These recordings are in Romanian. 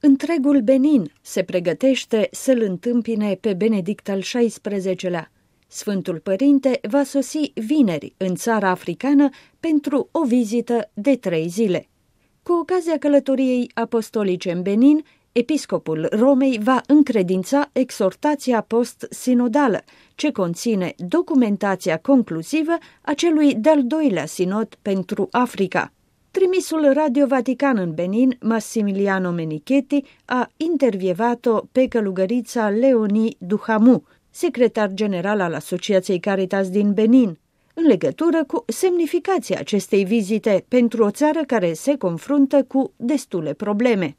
Întregul Benin se pregătește să-l întâmpine pe Benedict al XVI-lea. Sfântul Părinte va sosi vineri în țara africană pentru o vizită de 3 zile. Cu ocazia călătoriei apostolice în Benin, episcopul Romei va încredința exhortația post-sinodală, ce conține documentația conclusivă a celui de-al 2-lea sinod pentru Africa. Trimisul Radio Vatican în Benin, Massimiliano Menichetti, a intervievat-o pe călugărița Leonie Duhamou, secretar general al Asociației Caritas din Benin, în legătură cu semnificația acestei vizite pentru o țară care se confruntă cu destule probleme.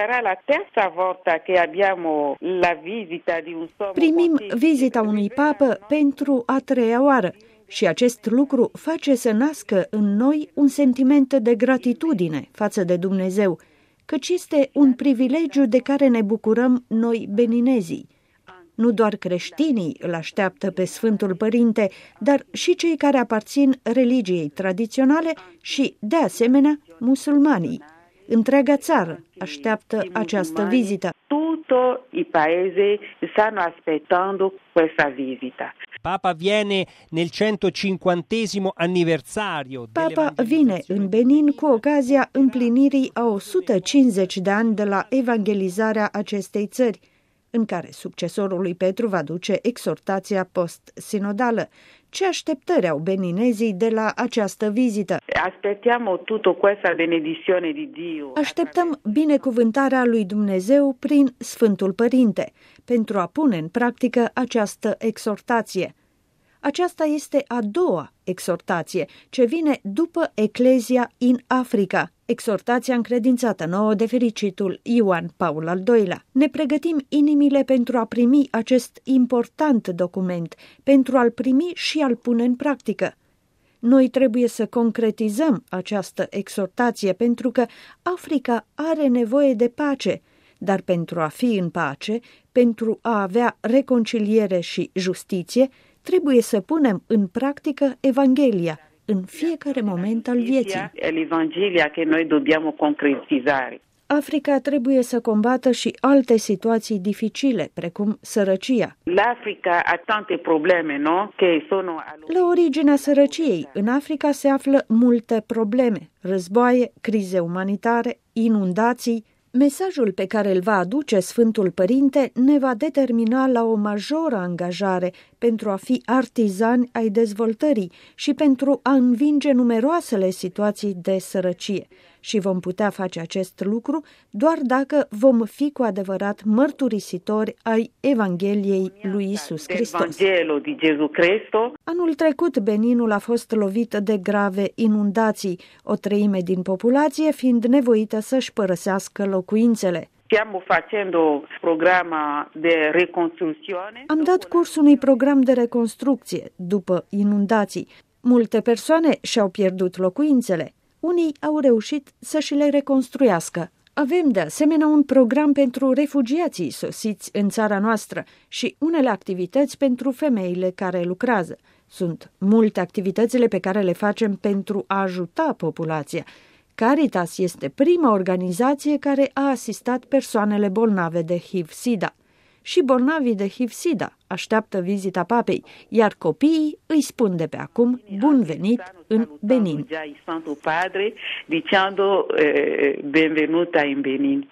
Primim vizita unui papă pentru a 3-a oară și acest lucru face să nască în noi un sentiment de gratitudine față de Dumnezeu, căci este un privilegiu de care ne bucurăm noi beninezii. Nu doar creștinii îl așteaptă pe Sfântul Părinte, dar și cei care aparțin religiei tradiționale și, de asemenea, musulmanii. Întreaga țară așteaptă această vizită. Tutti i paesi stanno aspettando questa visita. Papa viene nel 150° anniversario. Papa vine în Benin cu ocazia împlinirii a 150 de ani de la evangelizarea acestei țări, în care succesorul lui Petru va duce exhortația post-sinodală. Ce așteptări au beninezii de la această vizită? Așteptăm binecuvântarea lui Dumnezeu prin Sfântul Părinte, pentru a pune în practică această exhortație. Aceasta este a 2-a exhortație, ce vine după Ecclesia in Africa, exhortația încredințată nouă de fericitul Ioan Paul al II-lea. Ne pregătim inimile pentru a primi acest important document, pentru a-l primi și a-l pune în practică. Noi trebuie să concretizăm această exhortație pentru că Africa are nevoie de pace, dar pentru a fi în pace, pentru a avea reconciliere și justiție, trebuie să punem în practică Evanghelia în fiecare moment al vieții. Evanghelia che noi dobbiamo concretizzare. Africa trebuie să combată și alte situații dificile, precum sărăcia. L'Africa ha tante probleme, no? Che sono La originea sărăciei, în Africa se află multe probleme: războaie, crize umanitare, inundații. Mesajul pe care îl va aduce Sfântul Părinte ne va determina la o majoră angajare pentru a fi artizani ai dezvoltării și pentru a învinge numeroasele situații de sărăcie. Și vom putea face acest lucru doar dacă vom fi cu adevărat mărturisitori ai Evangheliei lui Iisus Hristos. Anul trecut, Beninul a fost lovit de grave inundații, o 1/3 din populație fiind nevoită să-și părăsească locuințele. Am dat curs unui program de reconstrucție după inundații. Multe persoane și-au pierdut locuințele. Unii au reușit să și le reconstruiască. Avem de asemenea un program pentru refugiații sosiți în țara noastră și unele activități pentru femeile care lucrează. Sunt multe activitățile pe care le facem pentru a ajuta populația. Caritas este prima organizație care a asistat persoanele bolnave de HIV-SIDA. Și bolnavii de HIV-SIDA așteaptă vizita papei, iar copiii îi spun de pe acum bun venit în Benin. Santo Padre dicendo benvenuta in Benin.